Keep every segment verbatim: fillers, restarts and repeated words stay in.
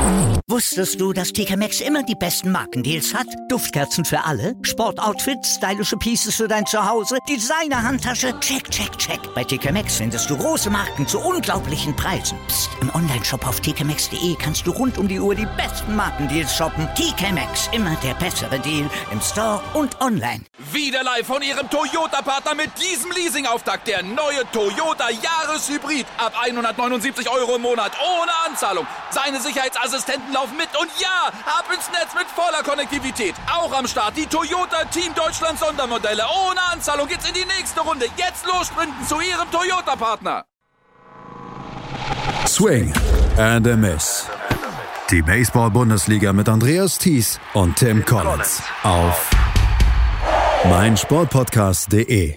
Wusstest du, dass T K Maxx immer die besten Markendeals hat? Duftkerzen für alle, Sportoutfits, stylische Pieces für dein Zuhause, Designer-Handtasche, check, check, check. Bei T K Maxx findest du große Marken zu unglaublichen Preisen. Psst. Im Onlineshop auf t k maxx punkt d e kannst du rund um die Uhr die besten Markendeals shoppen. T K Maxx, immer der bessere Deal im Store und online. Wieder live von Ihrem Toyota-Partner mit diesem Leasing-Auftakt. Der neue Toyota Jahreshybrid. Ab hundertneunundsiebzig Euro im Monat. Ohne Anzahlung. Seine Sicherheitsassistenten laufen mit. Und ja, ab ins Netz mit voller Konnektivität. Auch am Start die Toyota Team Deutschland Sondermodelle. Ohne Anzahlung geht's in die nächste Runde. Jetzt los sprinten zu Ihrem Toyota-Partner. Swing and a Miss. Die Baseball-Bundesliga mit Andreas Thies und Tim Collins auf meinsportpodcast punkt de.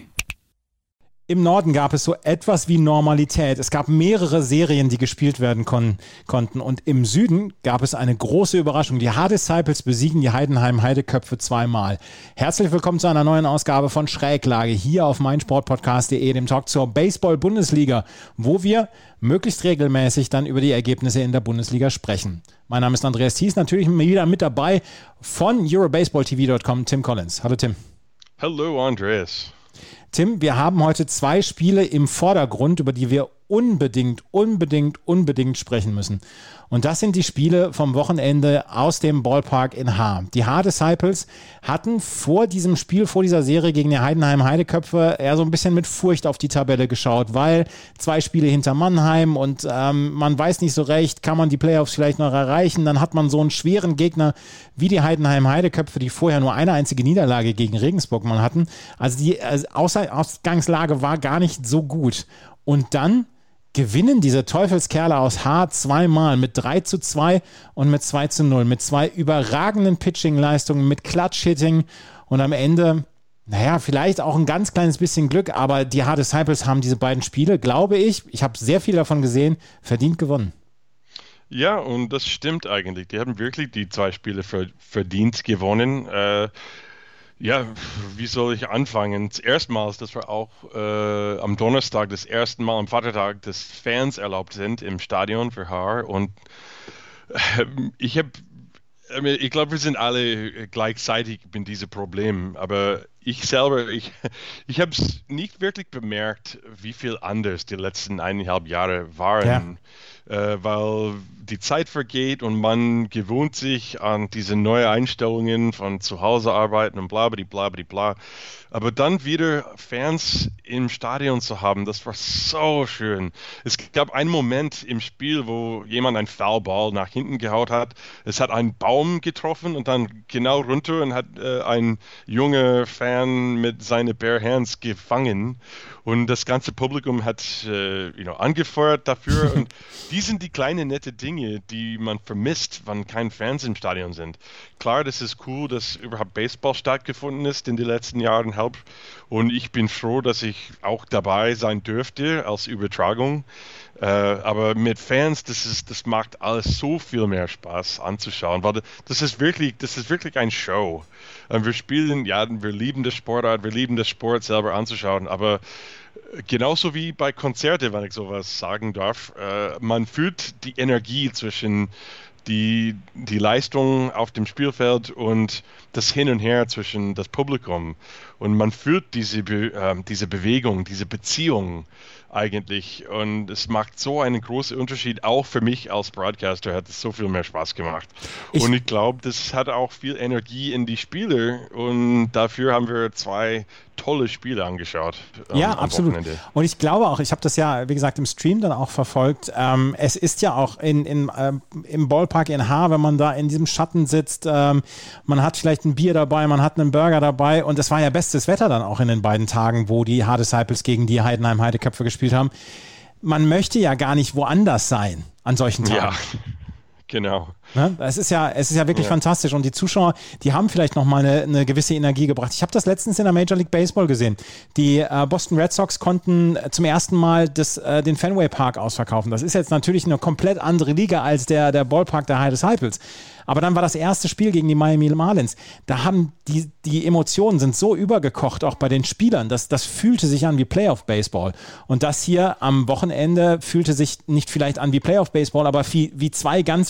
Im Norden gab es so etwas wie Normalität. Es gab mehrere Serien, die gespielt werden kon- konnten. Und im Süden gab es eine große Überraschung. Die Hardisciples besiegen die Heidenheim Heideköpfe zweimal. Herzlich willkommen zu einer neuen Ausgabe von Schräglage hier auf meinsportpodcast punkt de, dem Talk zur Baseball-Bundesliga, wo wir möglichst regelmäßig dann über die Ergebnisse in der Bundesliga sprechen. Mein Name ist Andreas Thies, natürlich wieder mit dabei von eurobaseball t v punkt com, Tim Collins. Hallo Tim. Hallo Andreas. Tim, wir haben heute zwei Spiele im Vordergrund, über die wir unbedingt, unbedingt, unbedingt sprechen müssen. Und das sind die Spiele vom Wochenende aus dem Ballpark in Haar. Die Hardisciples hatten vor diesem Spiel, vor dieser Serie gegen die Heidenheim Heideköpfe eher so ein bisschen mit Furcht auf die Tabelle geschaut, weil zwei Spiele hinter Mannheim und ähm, man weiß nicht so recht, kann man die Playoffs vielleicht noch erreichen. Dann hat man so einen schweren Gegner wie die Heidenheim Heideköpfe, die vorher nur eine einzige Niederlage gegen Regensburg mal hatten. Also die also Ausgangslage war gar nicht so gut. Und dann gewinnen diese Teufelskerle aus Haar zweimal mit drei zu zwei und mit zwei zu null, mit zwei überragenden Pitching-Leistungen, mit Clutch-Hitting und am Ende, naja, vielleicht auch ein ganz kleines bisschen Glück, aber die Hardisciples haben diese beiden Spiele, glaube ich, ich habe sehr viel davon gesehen, verdient gewonnen. Ja, und das stimmt eigentlich. Die haben wirklich die zwei Spiele verdient gewonnen. Äh, Ja, wie soll ich anfangen? Erstmals, dass wir auch äh, am Donnerstag das erste Mal am Vatertag, dass Fans erlaubt sind im Stadion für Haar. Und äh, ich habe, ich glaube, wir sind alle gleichzeitig mit diesem Problem. Aber ich selber, ich, ich habe es nicht wirklich bemerkt, wie viel anders die letzten eineinhalb Jahre waren. Ja. Äh, weil die Zeit vergeht und man gewöhnt sich an diese neuen Einstellungen von zu Hause arbeiten und bla bla bla bla bla. Aber dann wieder Fans im Stadion zu haben, das war so schön. Es gab einen Moment im Spiel, wo jemand einen Foulball nach hinten gehaut hat. Es hat einen Baum getroffen und dann genau runter und hat äh, ein junger Fan mit seinen bare hands gefangen. Und das ganze Publikum hat äh, you know, angefeuert dafür. Und die sind die kleinen nette Dinge, die man vermisst, wenn keine Fans im Stadion sind. Klar, das ist cool, dass überhaupt Baseball stattgefunden ist in den letzten Jahren. Und ich bin froh, dass ich auch dabei sein dürfte als Übertragung. Äh, aber mit Fans, das ist, das macht alles so viel mehr Spaß anzuschauen, weil das ist wirklich, das ist wirklich eine Show. Und wir spielen, ja, wir lieben das Sportart, wir lieben das Sport selber anzuschauen, aber genauso wie bei Konzerten, wenn ich sowas sagen darf, äh, man fühlt die Energie zwischen die, die Leistung auf dem Spielfeld und das Hin und Her zwischen das Publikum. Und man fühlt diese, Be- äh, diese Bewegung, diese Beziehung eigentlich. Und es macht so einen großen Unterschied. Auch für mich als Broadcaster hat es so viel mehr Spaß gemacht. Ich und ich glaube, das hat auch viel Energie in die Spiele. Und dafür haben wir zwei tolle Spiele angeschaut. Ähm, ja, absolut. Wochenende. Und ich glaube auch, ich habe das ja, wie gesagt, im Stream dann auch verfolgt. Ähm, es ist ja auch in, in, ähm, im Ballpark in Haar, wenn man da in diesem Schatten sitzt, ähm, man hat vielleicht ein Bier dabei, man hat einen Burger dabei und es war ja bestes Wetter dann auch in den beiden Tagen, wo die Hardisciples gegen die Heidenheim Heideköpfe gespielt haben. Man möchte ja gar nicht woanders sein an solchen Tagen. Ja. Genau. Ne? Es ist ja, es ist ja wirklich ja. fantastisch und die Zuschauer, die haben vielleicht nochmal eine, eine gewisse Energie gebracht. Ich habe das letztens in der Major League Baseball gesehen. Die äh, Boston Red Sox konnten zum ersten Mal das, äh, den Fenway Park ausverkaufen. Das ist jetzt natürlich eine komplett andere Liga als der, der Ballpark der Hardisciples. Aber dann war das erste Spiel gegen die Miami Marlins. Da haben die, die Emotionen sind so übergekocht, auch bei den Spielern. Das, das fühlte sich an wie Playoff-Baseball. Und das hier am Wochenende fühlte sich nicht vielleicht an wie Playoff-Baseball, aber wie, wie zwei ganz wichtige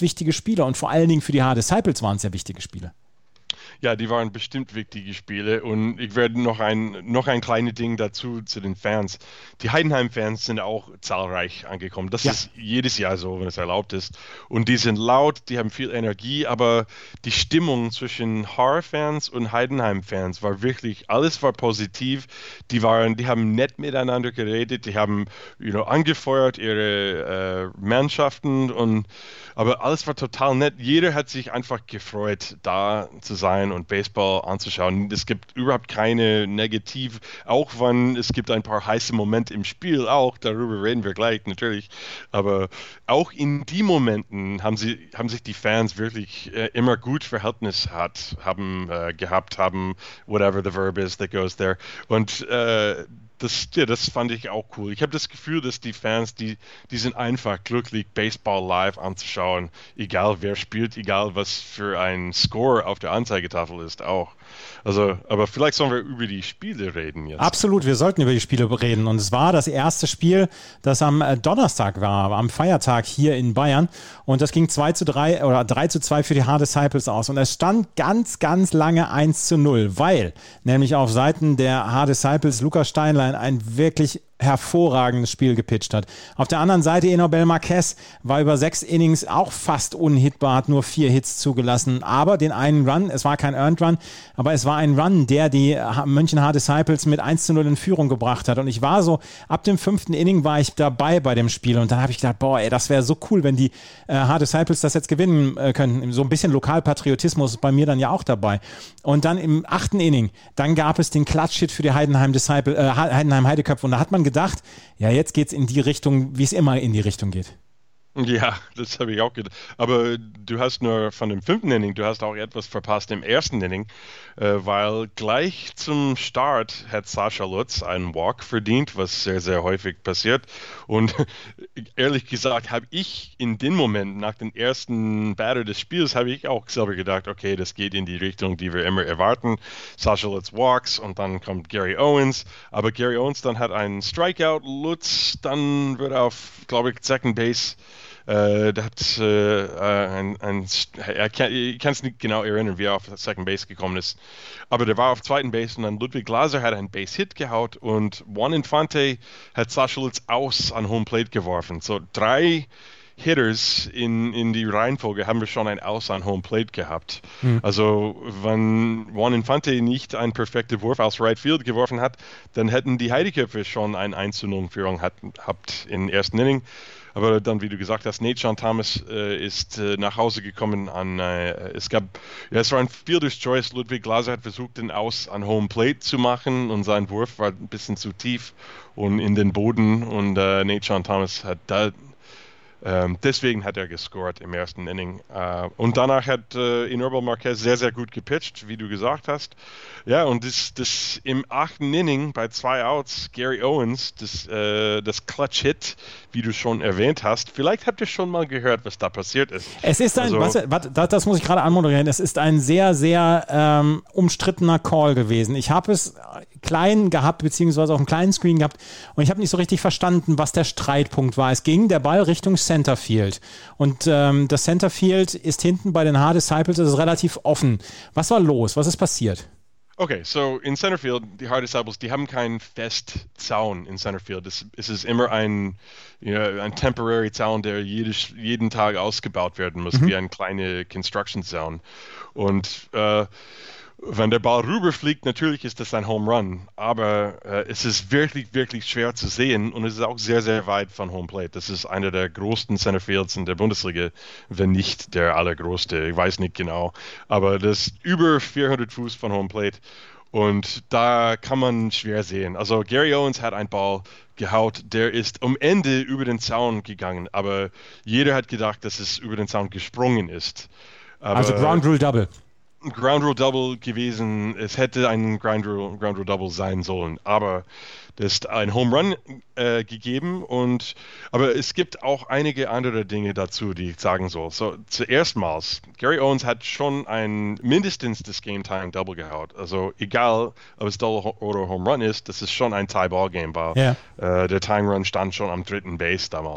wichtige Spiele und vor allen Dingen für die Hard-Disciples waren es ja wichtige Spiele. Ja, die waren bestimmt wichtige Spiele und ich werde noch ein, noch ein kleines Ding dazu zu den Fans. Die Heidenheim-Fans sind auch zahlreich angekommen. Das ja. ist jedes Jahr so, wenn es erlaubt ist. Und die sind laut, die haben viel Energie, aber die Stimmung zwischen Haar-Fans und Heidenheim-Fans war wirklich, alles war positiv. Die waren, die haben nett miteinander geredet, die haben you know, angefeuert ihre äh, Mannschaften und aber alles war total nett. Jeder hat sich einfach gefreut, da zu sein und Baseball anzuschauen. Es gibt überhaupt keine Negativ, auch wenn es gibt ein paar heiße Momente im Spiel, auch darüber reden wir gleich natürlich, aber auch in die Momenten haben sie haben sich die Fans wirklich äh, immer gut Verhältnis hat, haben äh, gehabt, haben whatever the verb is that goes there und äh, Das, ja, das fand ich auch cool. Ich habe das Gefühl, dass die Fans, die, die sind einfach glücklich, Baseball live anzuschauen. Egal wer spielt, egal was für ein Score auf der Anzeigetafel ist auch. Also, aber vielleicht sollen wir über die Spiele reden jetzt. Absolut, wir sollten über die Spiele reden. Und es war das erste Spiel, das am Donnerstag war, am Feiertag hier in Bayern. Und das ging zwei zu drei oder drei zu zwei für die Hard-Disciples aus. Und es stand ganz, ganz lange eins zu null, weil nämlich auf Seiten der Hard-Disciples Lukas Steinlein ein wirklich hervorragendes Spiel gepitcht hat. Auf der anderen Seite Enobel Marquez war über sechs Innings auch fast unhittbar, hat nur vier Hits zugelassen, aber den einen Run, es war kein Earned Run, aber es war ein Run, der die München Hard-Disciples mit eins zu null in Führung gebracht hat und ich war so, ab dem fünften Inning war ich dabei bei dem Spiel und dann habe ich gedacht, boah ey, das wäre so cool, wenn die äh, Hard-Disciples das jetzt gewinnen äh, könnten. So ein bisschen Lokalpatriotismus ist bei mir dann ja auch dabei. Und dann im achten Inning, dann gab es den Clutch-Hit für die Heidenheim-Disciple, äh, Heidenheim-Heideköpfe und da hat man gedacht, ja, jetzt geht es in die Richtung, wie es immer in die Richtung geht. Ja, das habe ich auch gedacht. Aber du hast nur von dem fünften Inning, du hast auch etwas verpasst im ersten Inning, äh, weil gleich zum Start hat Sascha Lutz einen Walk verdient, was sehr, sehr häufig passiert. Und ehrlich gesagt habe ich in dem Moment, nach dem ersten Batter des Spiels, habe ich auch selber gedacht, okay, das geht in die Richtung, die wir immer erwarten. Sascha Lutz walks und dann kommt Gary Owens. Aber Gary Owens dann hat einen Strikeout, Lutz dann wird auf, glaube ich, Second Base. Uh, der hat uh, ein, ein, er kann, ich kann es nicht genau erinnern, wie er auf Second Base gekommen ist, aber der war auf zweiten Base und dann Ludwig Glaser hat einen Base-Hit gehaut und Juan Infante hat Sascha Lutz aus an Home Plate geworfen. So drei Hitters in, in die Reihenfolge haben wir schon ein Aus an Home Plate gehabt. Hm. Also wenn Juan Infante nicht einen perfekten Wurf aus Right Field geworfen hat, dann hätten die Heideköpfe schon eine eins zu null Führung gehabt im ersten Inning. Aber dann, wie du gesagt hast, Nate Thomas äh, ist äh, nach Hause gekommen an, äh, es gab, ja, es war ein Fielder's Choice. Ludwig Glaser hat versucht, den Aus an Home Plate zu machen und sein Wurf war ein bisschen zu tief und in den Boden und äh, Nate Thomas hat da, ähm, deswegen hat er gescored im ersten Inning. Äh, und danach hat äh, Enobel Marquez sehr, sehr gut gepitcht, wie du gesagt hast. Ja, und das, das im achten Inning bei zwei Outs, Gary Owens, das, äh, das Clutch-Hit, wie du schon erwähnt hast. Vielleicht habt ihr schon mal gehört, was da passiert ist. Es ist ein, also, was, was, das muss ich gerade anmoderieren, es ist ein sehr, sehr ähm, umstrittener Call gewesen. Ich habe es klein gehabt, beziehungsweise auf einem kleinen Screen gehabt und ich habe nicht so richtig verstanden, was der Streitpunkt war. Es ging der Ball Richtung Centerfield und ähm, das Centerfield ist hinten bei den Hard-Disciples, das ist relativ offen. Was war los? Was ist passiert? Okay, so in Centerfield, die Hard-Disciples, die haben keinen Festzaun in Centerfield. Es, es ist immer ein, you know, ein temporary Zaun, der jedes, jeden Tag ausgebaut werden muss, mhm. wie ein kleiner Construction-Zaun. Und äh, wenn der Ball rüberfliegt, natürlich ist das ein Home Run, aber äh, es ist wirklich, wirklich schwer zu sehen und es ist auch sehr, sehr weit von Home Plate. Das ist einer der größten Centerfields in der Bundesliga, wenn nicht der allergrößte, ich weiß nicht genau, aber das ist über vierhundert Fuß von Home Plate und da kann man schwer sehen. Also Gary Owens hat einen Ball gehaut, der ist am Ende über den Zaun gegangen, aber jeder hat gedacht, dass es über den Zaun gesprungen ist. Aber also Ground Rule Double. Ground Rule Double gewesen, es hätte ein Ground Rule, Ground Rule Double sein sollen, aber das ist ein Home Run äh, gegeben und aber es gibt auch einige andere Dinge dazu, die ich sagen soll. So, zuerstmals, Gary Owens hat schon ein mindestens das Game Time Double gehaut, also egal ob es Double oder Home Run ist, das ist schon ein Tie Ball Game war. Yeah. Äh, der Time Run stand schon am dritten Base damals.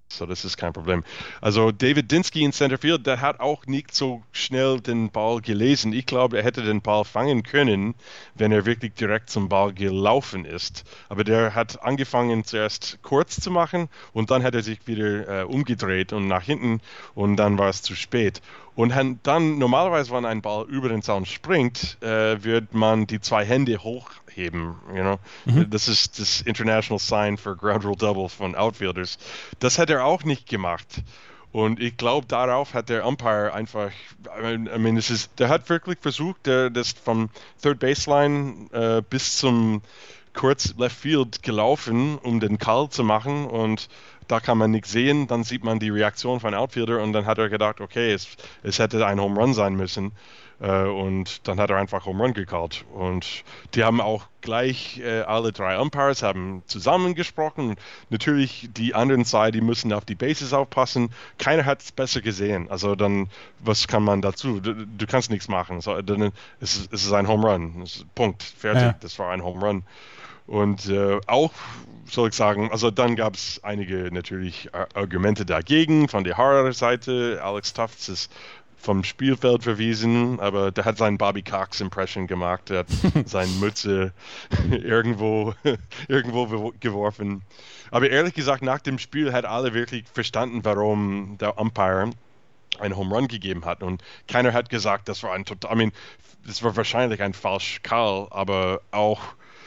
So, das ist kein Problem. Also David Dinsky in Centerfield, der hat auch nicht so schnell den Ball gelesen. Ich glaube, er hätte den Ball fangen können, wenn er wirklich direkt zum Ball gelaufen ist. Aber der hat angefangen zuerst kurz zu machen und dann hat er sich wieder äh, umgedreht und nach hinten und dann war es zu spät. Und dann, normalerweise, wenn ein Ball über den Zaun springt, äh, wird man die zwei Hände hochheben. You know? Mhm. Das ist das International Sign for Ground Rule Double von Outfielders. Das hat er auch nicht gemacht. Und ich glaube, darauf hat der Umpire einfach, I mean, es ist, der hat wirklich versucht, der, das vom Third Baseline äh, bis zum kurz Left Field gelaufen, um den Call zu machen, und da kann man nichts sehen. Dann sieht man die Reaktion von Outfielder und dann hat er gedacht, okay, es, es hätte ein Home Run sein müssen, äh, und dann hat er einfach Home Run gecallt. Und die haben auch gleich, äh, alle drei Umpires haben zusammengesprochen. Natürlich die anderen zwei, die müssen auf die Bases aufpassen. Keiner hat es besser gesehen. Also dann, was kann man dazu? Du, du kannst nichts machen. So, dann, es, ist, es ist ein Home Run. Punkt. Fertig. Ja. Das war ein Home Run. Und äh, auch, soll ich sagen, also dann gab es einige natürlich Argumente dagegen von der Harder-Seite. Alex Tufts ist vom Spielfeld verwiesen, aber der hat seinen Bobby Cox-Impression gemacht. Der hat seine Mütze irgendwo, irgendwo geworfen. Aber ehrlich gesagt, nach dem Spiel hat alle wirklich verstanden, warum der Umpire einen Home Run gegeben hat. Und keiner hat gesagt, das war ein total, I mean, das war wahrscheinlich ein falsch Call, aber auch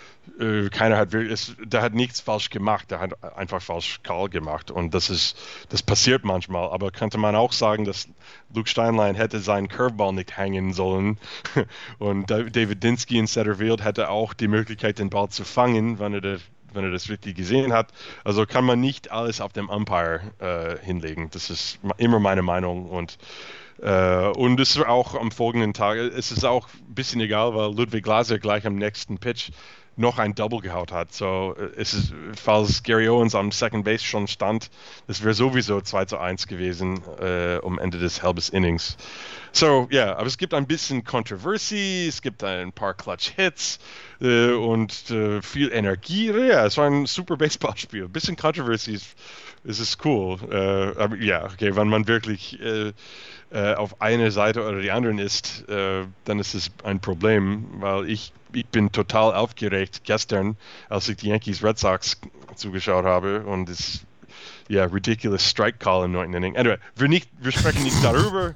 Äh, keiner hat wirklich, es, der hat nichts falsch gemacht, der hat einfach falsch Call gemacht, und das ist, das passiert manchmal, aber könnte man auch sagen, dass Luke Steinlein hätte seinen Curveball nicht hängen sollen und David Dinsky in Centerfield hätte auch die Möglichkeit, den Ball zu fangen, wenn er, der, wenn er das richtig gesehen hat. Also kann man nicht alles auf dem Umpire äh, hinlegen, das ist immer meine Meinung. Und Uh, und es ist auch am folgenden Tag, es ist auch ein bisschen egal, weil Ludwig Glaser gleich am nächsten Pitch noch ein Double gehaut hat. So, es ist, falls Gary Owens am Second Base schon stand, das wäre sowieso zwei zu eins gewesen äh, um Ende des halben Innings. So, ja, yeah, aber es gibt ein bisschen Controversy, es gibt ein paar Clutch-Hits äh, und äh, viel Energie. Ja, es war ein super Baseballspiel. Ein bisschen Controversy, es ist cool. Äh, aber ja, okay, wenn man wirklich äh, äh, auf eine Seite oder die anderen ist, äh, dann ist es ein Problem, weil ich, ich bin total aufgeregt gestern, als ich die Yankees Red Sox zugeschaut habe, und es ja, ridiculous strike call im neunten Inning. Anyway, wir, nicht, wir sprechen nicht darüber.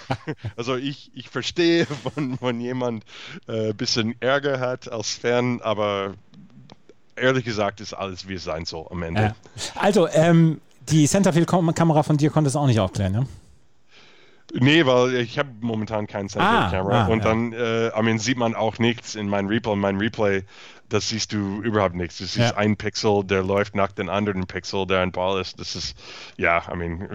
Also ich, ich verstehe, wenn, wenn jemand ein äh, bisschen Ärger hat als Fan, aber ehrlich gesagt ist alles, wie es sein soll am Ende. Ja. Also, ähm, die Centerfield-Kamera von dir konnte es auch nicht aufklären, ne? Nee, weil ich habe momentan kein Centerfield-Kamera. Ah, ah, und ja. dann äh, I mean, sieht man auch nichts in meinem Replay. Mein Replay, das siehst du überhaupt nichts. Das ist ja ein Pixel, der läuft nach dem anderen Pixel, der ein Ball ist. Das ist, ja, I mean,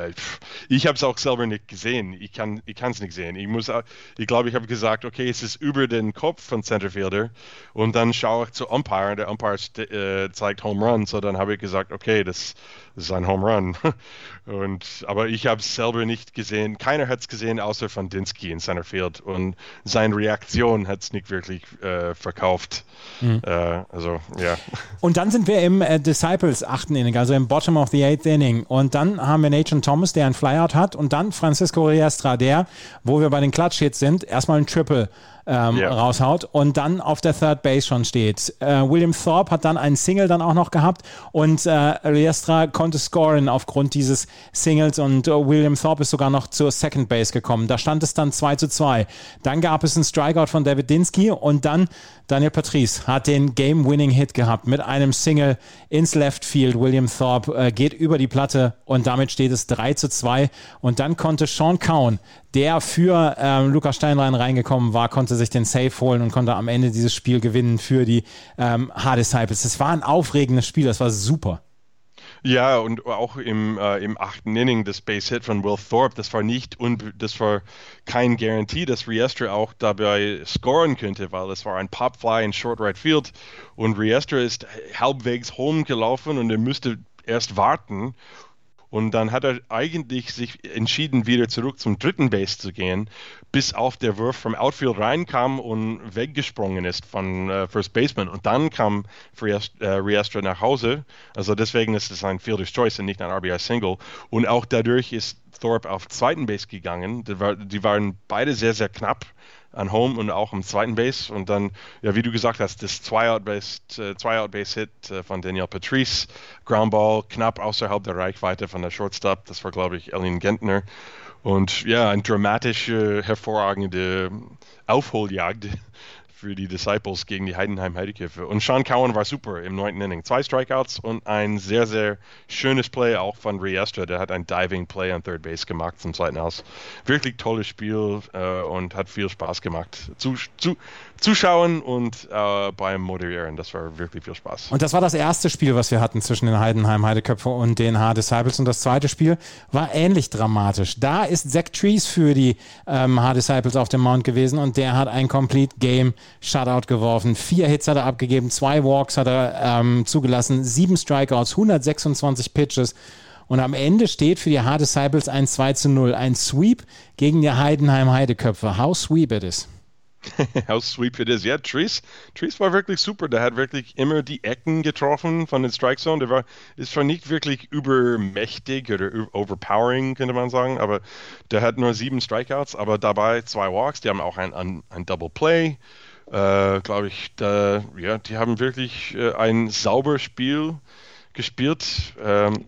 ich habe es auch selber nicht gesehen. Ich kann ich kann es nicht sehen. Ich muss, ich glaube, ich habe gesagt, okay, es ist über den Kopf von Centerfielder, und dann schaue ich zu Umpire, und der Umpire äh, zeigt Home Run, so dann habe ich gesagt, okay, das, das ist ein Home Run. Und, aber ich habe es selber nicht gesehen. Keiner hat es gesehen, außer von Dinsky in Centerfield, und seine Reaktion hat es nicht wirklich äh, verkauft. Mhm. Äh, also, ja. Und dann sind wir im äh, Disciples achten Inning, also im Bottom of the eighth Inning. Und dann haben wir Nathan Thomas, der einen Flyout hat, und dann Francisco Riestra, der, wo wir bei den Clutch-Hits sind, erstmal ein Triple Ähm, yeah. raushaut und dann auf der Third Base schon steht. Äh, William Thorpe hat dann einen Single dann auch noch gehabt, und äh, Riestra konnte scoren aufgrund dieses Singles, und äh, William Thorpe ist sogar noch zur Second Base gekommen. Da stand es dann zwei zu zwei. Dann gab es einen Strikeout von David Dinsky, und dann Daniel Patrice hat den Game-Winning-Hit gehabt mit einem Single ins Left Field. William Thorpe äh, geht über die Platte, und damit steht es drei zu zwei. Und dann konnte Sean Cowan, der für ähm, Lukas Steinlein reingekommen war, konnte sich den Save holen und konnte am Ende dieses Spiel gewinnen für die ähm, Hard-Disciples. Das war ein aufregendes Spiel, das war super. Ja, und auch im, äh, im achten Inning das Base-Hit von Will Thorpe, das war nicht, unbe- das war kein Garantie, dass Riestra auch dabei scoren könnte, weil es war ein Pop-Fly in Short Right Field, und Riestra ist halbwegs home gelaufen, und er müsste erst warten. Und dann hat er eigentlich sich entschieden, wieder zurück zum dritten Base zu gehen, bis auf der Wurf vom Outfield reinkam und weggesprungen ist von äh, First Baseman. Und dann kam Riestra nach Hause. Also deswegen ist es ein Fielder's Choice und nicht ein R B I-Single. Und auch dadurch ist Thorpe auf zweiten Base gegangen. Die, war, die waren beide sehr, sehr knapp an Home und auch am zweiten Base. Und dann, ja, wie du gesagt hast, das Zwei-Out-Base-Hit äh, von Daniel Patrice, Groundball, knapp außerhalb der Reichweite von der Shortstop. Das war, glaube ich, Elin Gentner. Und ja, eine dramatische, hervorragende Aufholjagd für die Disciples gegen die Heidenheim Heideköpfe. Und Sean Cowan war super im neunten Inning. Zwei Strikeouts und ein sehr, sehr schönes Play auch von Riestra. Der hat ein Diving Play an Third Base gemacht zum zweiten Aus. Wirklich tolles Spiel äh, und hat viel Spaß gemacht. Zu, zu, zuschauen und äh, beim Moderieren. Das war wirklich viel Spaß. Und das war das erste Spiel, was wir hatten zwischen den Heidenheim Heideköpfe und den H-Disciples. Und das zweite Spiel war ähnlich dramatisch. Da ist Zach Trees für die ähm, H-Disciples auf dem Mount gewesen und der hat ein Complete Game Shutout geworfen. Vier Hits hat er abgegeben, zwei Walks hat er ähm, zugelassen, sieben Strikeouts, hundertsechsundzwanzig Pitches. Und am Ende steht für die H-Disciples ein zwei zu null. Ein Sweep gegen die Heidenheim Heideköpfe. How sweep it is. How sweep it is. Ja, Trees, Trees war wirklich super. Der hat wirklich immer die Ecken getroffen von den Strike Zone. Der war, ist zwar nicht wirklich übermächtig oder overpowering, könnte man sagen, aber der hat nur sieben Strikeouts, aber dabei zwei Walks. Die haben auch ein, ein, ein Double Play. Äh, glaube ich, da, ja, die haben wirklich äh, ein sauberes Spiel gespielt. Ähm,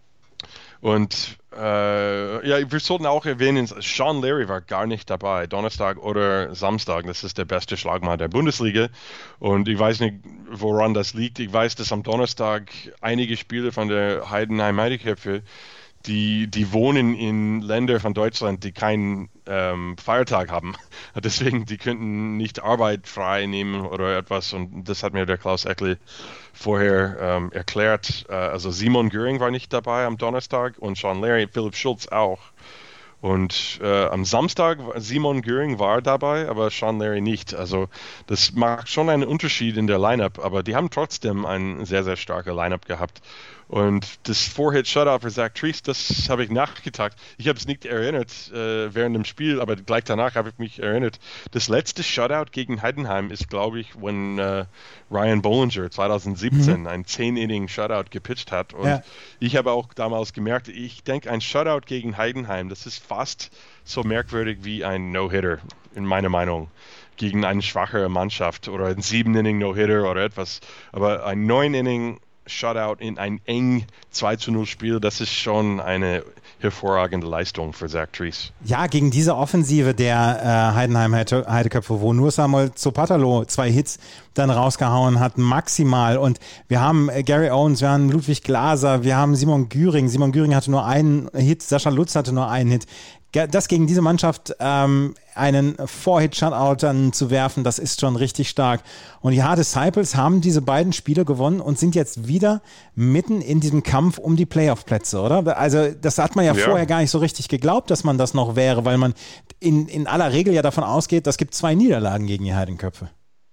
und äh, ja, wir sollten auch erwähnen, Sean Larry war gar nicht dabei, Donnerstag oder Samstag. Das ist der beste Schlagmann der Bundesliga. Und ich weiß nicht, woran das liegt. Ich weiß, dass am Donnerstag einige Spieler von der Heidenheim Heideköpfe, die, die wohnen in Ländern von Deutschland, die keinen ähm, Feiertag haben. Deswegen, die könnten nicht Arbeit frei nehmen oder etwas. Und das hat mir der Klaus Eckle vorher ähm, erklärt. Äh, also Simon Göring war nicht dabei am Donnerstag und Sean Larry, Philipp Schulz auch. Und äh, am Samstag, Simon Göring war dabei, aber Sean Larry nicht. Also das macht schon einen Unterschied in der Lineup, aber die haben trotzdem ein sehr, sehr starkes Lineup gehabt. Und das Four-Hit-Shutout für Zach Trees, das habe ich nachgedacht. Ich habe es nicht erinnert äh, während dem Spiel, aber gleich danach habe ich mich erinnert. Das letzte Shutout gegen Heidenheim ist, glaube ich, wenn äh, Ryan Bollinger zwanzig siebzehn mhm. ein zehn-Inning-Shutout gepitcht hat. Und ja. Ich habe auch damals gemerkt, ich denke, ein Shutout gegen Heidenheim, das ist fast so merkwürdig wie ein No-Hitter, in meiner Meinung, gegen eine schwache Mannschaft oder ein sieben-Inning No-Hitter oder etwas. Aber ein neun-Inning Shutout in ein eng zwei zu null Spiel, das ist schon eine hervorragende Leistung für Zach Trees. Ja, gegen diese Offensive der äh, Heidenheim Heideköpfe, wo nur Samuel Zopatalo zwei Hits dann rausgehauen hat, maximal. Und wir haben äh, Gary Owens, wir haben Ludwig Glaser, wir haben Simon Güring. Simon Güring hatte nur einen Hit, Sascha Lutz hatte nur einen Hit. Das gegen diese Mannschaft ähm, einen Four-Hit-Shutout dann zu werfen, das ist schon richtig stark. Und die H-Disciples haben diese beiden Spiele gewonnen und sind jetzt wieder mitten in diesem Kampf um die Playoff-Plätze, oder? Also das hat man ja, ja vorher gar nicht so richtig geglaubt, dass man das noch wäre, weil man in, in aller Regel ja davon ausgeht, es gibt zwei Niederlagen gegen die Heidenköpfe.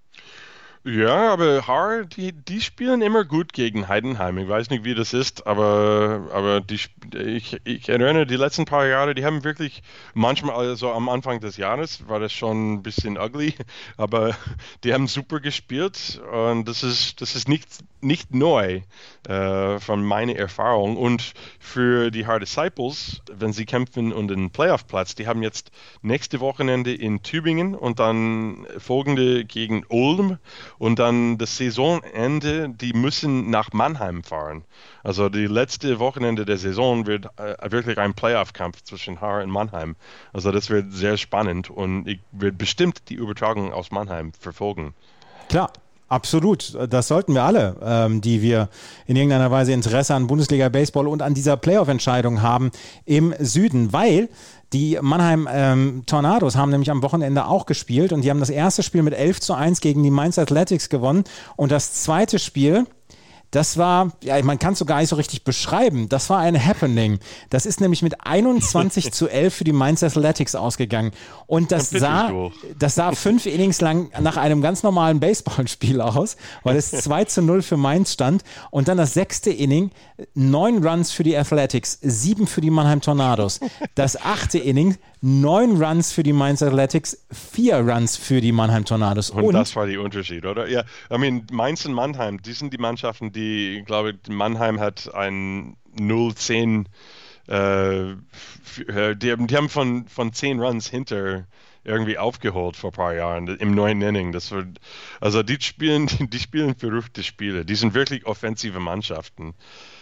Ja, aber Haar, die, die spielen immer gut gegen Heidenheim. Ich weiß nicht, wie das ist, aber, aber die, ich, ich erinnere, die letzten paar Jahre, die haben wirklich manchmal, also am Anfang des Jahres war das schon ein bisschen ugly, aber die haben super gespielt und das ist, das ist nicht, nicht neu äh, von meiner Erfahrung. Und für die H-Disciples, wenn sie kämpfen um den Playoff-Platz, die haben jetzt nächste Wochenende in Tübingen und dann folgende gegen Ulm. Und dann das Saisonende, die müssen nach Mannheim fahren. Also die letzte Wochenende der Saison wird äh, wirklich ein Playoff-Kampf zwischen Haar und Mannheim. Also das wird sehr spannend und ich werde bestimmt die Übertragung aus Mannheim verfolgen. Klar. Absolut, das sollten wir alle, ähm, die wir in irgendeiner Weise Interesse an Bundesliga Baseball und an dieser Playoff-Entscheidung haben im Süden, weil die Mannheim ähm, Tornados haben nämlich am Wochenende auch gespielt und die haben das erste Spiel mit elf zu eins gegen die Mainz Athletics gewonnen und das zweite Spiel, Das war, ja, man kann es so gar nicht so richtig beschreiben. Das war ein Happening. Das ist nämlich mit einundzwanzig zu elf für die Mainz Athletics ausgegangen. Und das sah, das sah fünf Innings lang nach einem ganz normalen Baseballspiel aus, weil es zwei zu null für Mainz stand. Und dann das sechste Inning, neun Runs für die Athletics, sieben für die Mannheim Tornados. Das achte Inning, neun Runs für die Mainz Athletics, vier Runs für die Mannheim Tornados. Und, und das war der Unterschied, oder? Ja, I mean, Mainz und Mannheim, die sind die Mannschaften, die, ich glaube, Mannheim hat ein null zehn, äh, die, die haben von, von zehn Runs hinter irgendwie aufgeholt vor ein paar Jahren im neuen Inning. Das wird, also die spielen, die spielen verrückte Spiele. Die sind wirklich offensive Mannschaften.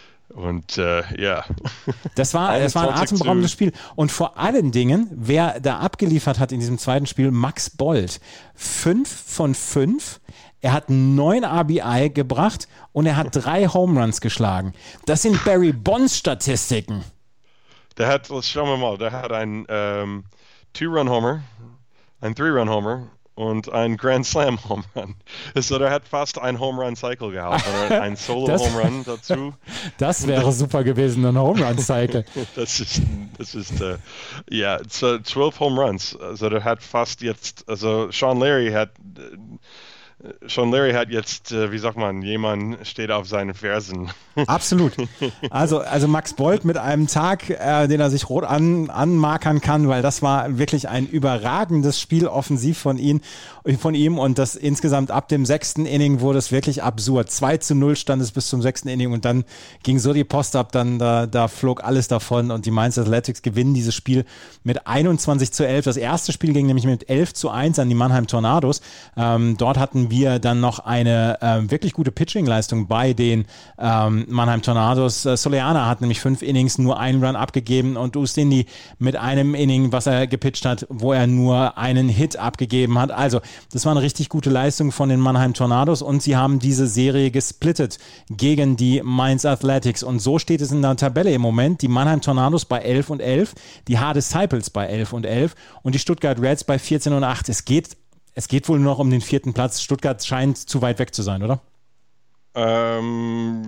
Und äh, ja. Das war, das war ein atemberaubendes Spiel. Und vor allen Dingen, wer da abgeliefert hat in diesem zweiten Spiel, Max Bold. Fünf von fünf. Er hat neun R B I gebracht und er hat drei Home Runs geschlagen. Das sind Barry Bonds Statistiken. Der hat, schauen wir mal, der hat ein ähm, Two-Run-Homer, ein Three-Run-Homer und ein Grand Slam Home Run. Also der hat fast ein Home Run Cycle gehabt. Oder ein Solo das, Home Run dazu. Das wäre super gewesen, ein Home Run Cycle. das ist, das ist, äh, ja, zwölf Home Runs. Also der hat fast jetzt, also Sean Larry hat, äh, Sean Larry hat jetzt, äh, wie sagt man, jemand steht auf seinen Fersen. Absolut. Also, also Max Bold mit einem Tag, äh, den er sich rot an, anmarkern kann, weil das war wirklich ein überragendes Spiel offensiv von ihm, von ihm und das insgesamt ab dem sechsten Inning wurde es wirklich absurd. zwei zu null stand es bis zum sechsten Inning und dann ging so die Post ab, dann da, da flog alles davon und die Mainz Athletics gewinnen dieses Spiel mit einundzwanzig zu elf. Das erste Spiel ging nämlich mit elf zu eins an die Mannheim Tornados. Ähm, dort hatten wir dann noch eine ähm, wirklich gute Pitching-Leistung bei den ähm, Mannheim Tornados. Äh, Soleana hat nämlich fünf Innings nur einen Run abgegeben und Ustindi mit einem Inning, was er gepitcht hat, wo er nur einen Hit abgegeben hat. Also das war eine richtig gute Leistung von den Mannheim Tornados und sie haben diese Serie gesplittet gegen die Mainz Athletics und so steht es in der Tabelle im Moment. Die Mannheim Tornados bei elf und elf, die H Disciples bei elf und elf und die Stuttgart Reds bei vierzehn und acht. Es geht Es geht wohl nur noch um den vierten Platz. Stuttgart scheint zu weit weg zu sein, oder? Ähm,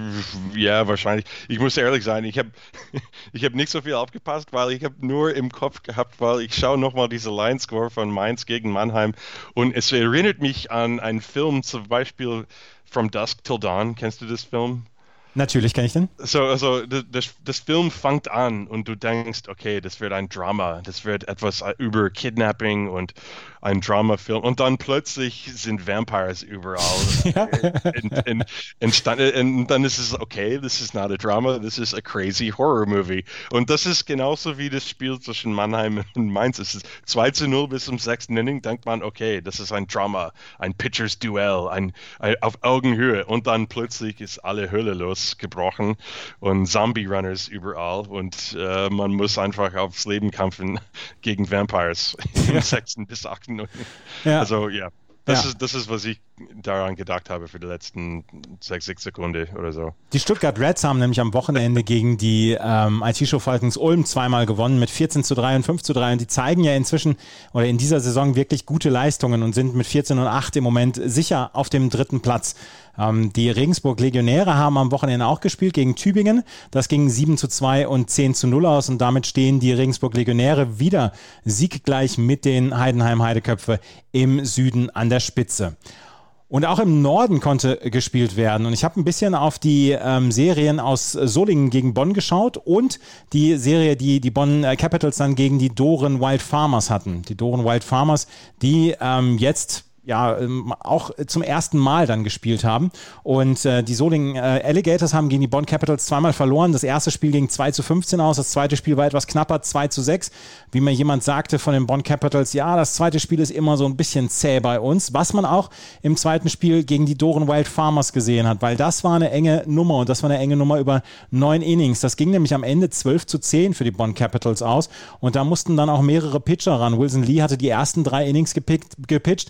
ja, wahrscheinlich. Ich muss ehrlich sein, ich habe ich hab nicht so viel aufgepasst, weil ich habe nur im Kopf gehabt, weil ich schaue nochmal diese Line-Score von Mainz gegen Mannheim und es erinnert mich an einen Film, zum Beispiel From Dusk Till Dawn. Kennst du das Film? Natürlich kann ich den. So, also das, das Film fängt an und du denkst, okay, das wird ein Drama, das wird etwas über Kidnapping und ein Dramafilm und dann plötzlich sind Vampires überall ja. in, in, entstanden und dann ist es, okay, this is not a drama, this is a crazy horror movie und das ist genauso wie das Spiel zwischen Mannheim und Mainz. Es ist zwei zu null bis zum sechsten Inning, denkt man, okay, das ist ein Drama, ein Pitchers Duell, ein, ein auf Augenhöhe und dann plötzlich ist alle Hölle los gebrochen und Zombie-Runners überall und äh, man muss einfach aufs Leben kämpfen gegen Vampires im sechsten bis achten. Ja. Also ja, das, ja. Ist, das ist, was ich daran gedacht habe für die letzten sechzig Sekunden oder so. Die Stuttgart Reds haben nämlich am Wochenende gegen die ähm, I T-Show Falcons Ulm zweimal gewonnen mit vierzehn zu drei und fünf zu drei und die zeigen ja inzwischen oder in dieser Saison wirklich gute Leistungen und sind mit vierzehn und acht im Moment sicher auf dem dritten Platz. Ähm, die Regensburg Legionäre haben am Wochenende auch gespielt gegen Tübingen. Das ging sieben zu zwei und zehn zu null aus und damit stehen die Regensburg Legionäre wieder sieggleich mit den Heidenheim Heideköpfe im Süden an der Spitze. Und auch im Norden konnte gespielt werden. Und ich habe ein bisschen auf die ähm, Serien aus Solingen gegen Bonn geschaut und die Serie, die die Bonn Capitals dann gegen die Doren Wild Farmers hatten. Die Doren Wild Farmers, die ähm, jetzt ja auch zum ersten Mal dann gespielt haben. Und äh, die Solingen äh, Alligators haben gegen die Bonn Capitals zweimal verloren. Das erste Spiel ging zwei zu fünfzehn aus, das zweite Spiel war etwas knapper, zwei zu sechs. Wie mir jemand sagte von den Bonn Capitals, ja, das zweite Spiel ist immer so ein bisschen zäh bei uns, was man auch im zweiten Spiel gegen die Doren Wild Farmers gesehen hat, weil das war eine enge Nummer und das war eine enge Nummer über neun Innings. Das ging nämlich am Ende zwölf zu zehn für die Bonn Capitals aus und da mussten dann auch mehrere Pitcher ran. Wilson Lee hatte die ersten drei Innings gepickt, gepitcht,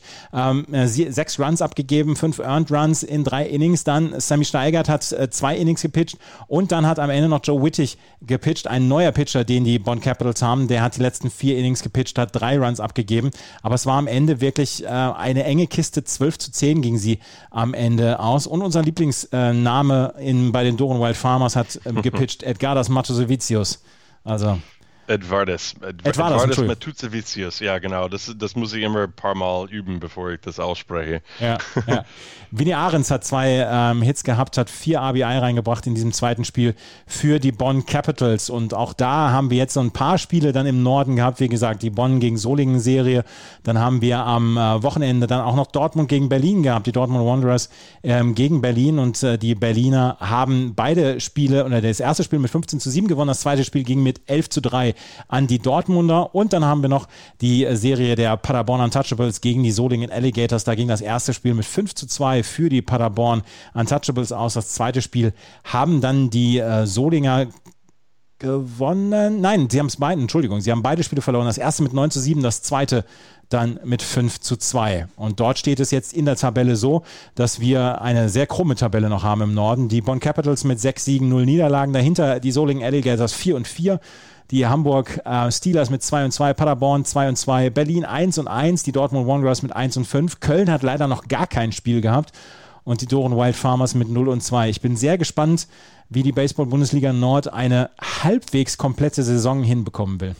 ähm, sechs Runs abgegeben, fünf Earned Runs in drei Innings. Dann Sammy Steigert hat äh, zwei Innings gepitcht und dann hat am Ende noch Joe Wittig gepitcht, ein neuer Pitcher, den die Bonn Capitals haben. Der hat die letzten vier Innings gepitcht, hat drei Runs abgegeben. Aber es war am Ende wirklich äh, eine enge Kiste. zwölf zu zehn ging sie am Ende aus. Und unser Lieblingsname äh, in, bei den Doren Wild Farmers hat äh, gepitcht, Edgardas Matosevicius. Also Edvardas. Ed- Edvardas, Edvardas Matuzevicius, ja genau. Das, das muss ich immer ein paar Mal üben, bevor ich das ausspreche. Ja, ja. Vinny Ahrens hat zwei ähm, Hits gehabt, hat vier R B I reingebracht in diesem zweiten Spiel für die Bonn Capitals. Und auch da haben wir jetzt so ein paar Spiele dann im Norden gehabt. Wie gesagt, die Bonn gegen Solingen-Serie. Dann haben wir am äh, Wochenende dann auch noch Dortmund gegen Berlin gehabt. Die Dortmund Wanderers ähm, gegen Berlin. Und äh, die Berliner haben beide Spiele, oder das erste Spiel mit fünfzehn zu sieben gewonnen. Das zweite Spiel ging mit elf zu drei an die Dortmunder. Und dann haben wir noch die Serie der Paderborn Untouchables gegen die Solingen Alligators. Da ging das erste Spiel mit fünf zu zwei für die Paderborn Untouchables aus. Das zweite Spiel haben dann die äh, Solinger gewonnen. Nein, sie haben es beide, Entschuldigung, sie haben beide Spiele verloren. Das erste mit neun zu sieben, das zweite dann mit fünf zu zwei. Und dort steht es jetzt in der Tabelle so, dass wir eine sehr krumme Tabelle noch haben im Norden. Die Bonn Capitals mit sechs Siegen, null Niederlagen. Dahinter die Solingen Alligators vier und vier. Die Hamburg äh, Steelers mit zwei und zwei, Paderborn zwei und zwei, Berlin eins und eins, die Dortmund Wanderers mit eins und fünf. Köln hat leider noch gar kein Spiel gehabt und die Doren Wild Farmers mit null und zwei. Ich bin sehr gespannt, wie die Baseball-Bundesliga Nord eine halbwegs komplette Saison hinbekommen will.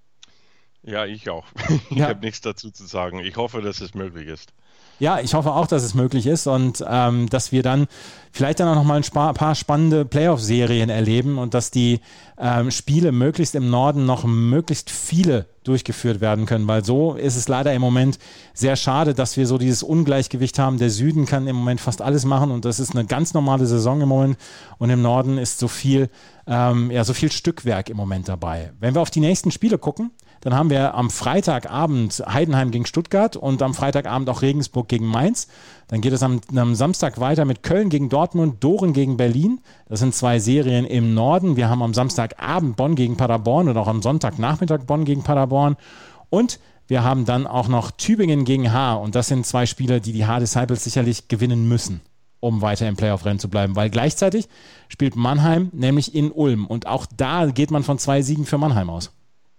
Ja, ich auch. Ich Ja. habe nichts dazu zu sagen. Ich hoffe, dass es möglich ist. Ja, ich hoffe auch, dass es möglich ist und ähm, dass wir dann vielleicht dann auch noch mal ein spa- paar spannende Playoff-Serien erleben und dass die ähm, Spiele möglichst im Norden noch möglichst viele durchgeführt werden können, weil so ist es leider im Moment sehr schade, dass wir so dieses Ungleichgewicht haben. Der Süden kann im Moment fast alles machen und das ist eine ganz normale Saison im Moment und im Norden ist so viel, ähm, ja, so viel Stückwerk im Moment dabei. Wenn wir auf die nächsten Spiele gucken, dann haben wir am Freitagabend Heidenheim gegen Stuttgart und am Freitagabend auch Regensburg gegen Mainz. Dann geht es am, am Samstag weiter mit Köln gegen Dortmund, Doren gegen Berlin. Das sind zwei Serien im Norden. Wir haben am Samstagabend Bonn gegen Paderborn und auch am Sonntagnachmittag Bonn gegen Paderborn. Und wir haben dann auch noch Tübingen gegen Haar. Und das sind zwei Spiele, die die Haar-Disciples sicherlich gewinnen müssen, um weiter im Playoff-Rennen zu bleiben. Weil gleichzeitig spielt Mannheim nämlich in Ulm. Und auch da geht man von zwei Siegen für Mannheim aus.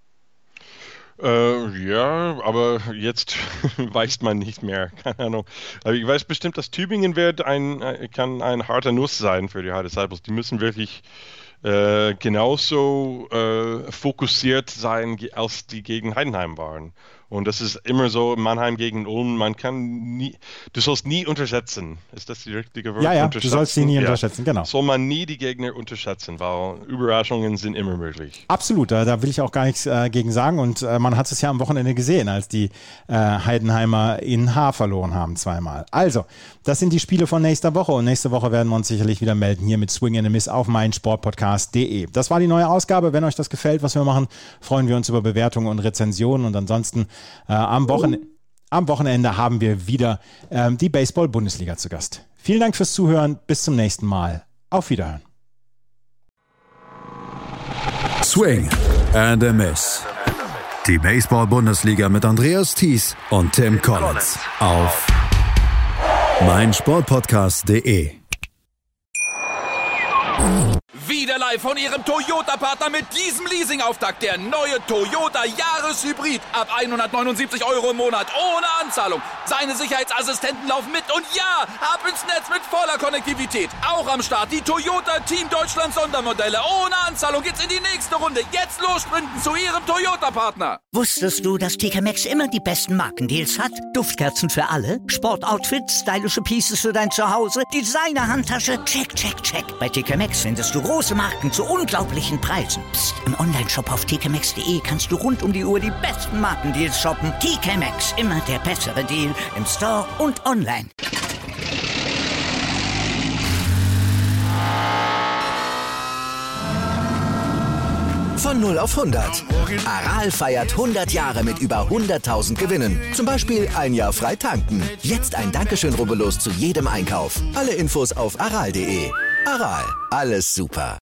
Äh, ja, aber jetzt weiß man nicht mehr. Keine Ahnung. Aber ich weiß bestimmt, dass Tübingen wird ein, kann ein harter Nuss sein für die Hard Disciples. Die müssen wirklich äh, genauso äh, fokussiert sein, als die gegen Heidenheim waren. Und das ist immer so, Mannheim gegen Ulm, man kann nie, du sollst nie unterschätzen. Ist das die richtige Wort? Ja, ja, du sollst sie nie ja. unterschätzen, genau. Soll man nie die Gegner unterschätzen, weil Überraschungen sind immer möglich. Absolut, da, da will ich auch gar nichts äh, gegen sagen und äh, man hat es ja am Wochenende gesehen, als die äh, Heidenheimer in Haar verloren haben zweimal. Also, das sind die Spiele von nächster Woche und nächste Woche werden wir uns sicherlich wieder melden hier mit Swing and a Miss auf meinsportpodcast punkt de. Das war die neue Ausgabe. Wenn euch das gefällt, was wir machen, freuen wir uns über Bewertungen und Rezensionen und ansonsten Äh, am, Wochen- am Wochenende haben wir wieder ähm, die Baseball-Bundesliga zu Gast. Vielen Dank fürs Zuhören. Bis zum nächsten Mal. Auf Wiederhören. Swing and a Miss. Die Baseball-Bundesliga mit Andreas Thies und Tim Collins auf meinsportpodcast punkt de. Wieder live von Ihrem Toyota-Partner mit diesem Leasing-Auftakt. Der neue Toyota Jahreshybrid. Ab hundertneunundsiebzig Euro im Monat. Ohne Anzahlung. Seine Sicherheitsassistenten laufen mit. Und ja, ab ins Netz mit voller Konnektivität. Auch am Start die Toyota Team Deutschland Sondermodelle. Ohne Anzahlung geht's in die nächste Runde. Jetzt los sprinten zu Ihrem Toyota-Partner. Wusstest du, dass T K Maxx immer die besten Markendeals hat? Duftkerzen für alle, Sportoutfits, stylische Pieces für dein Zuhause, Designer-Handtasche, check, check, check. Bei T K Maxx findest du große Marken zu unglaublichen Preisen. Psst. Im Onlineshop auf t k maxx punkt de kannst du rund um die Uhr die besten Markendeals shoppen. T K Maxx, immer der bessere Deal im Store und online. Von null auf hundert. Aral feiert hundert Jahre mit über hunderttausend Gewinnen. Zum Beispiel ein Jahr frei tanken. Jetzt ein Dankeschön, rubbellos zu jedem Einkauf. Alle Infos auf aral punkt de. Aral, alles super.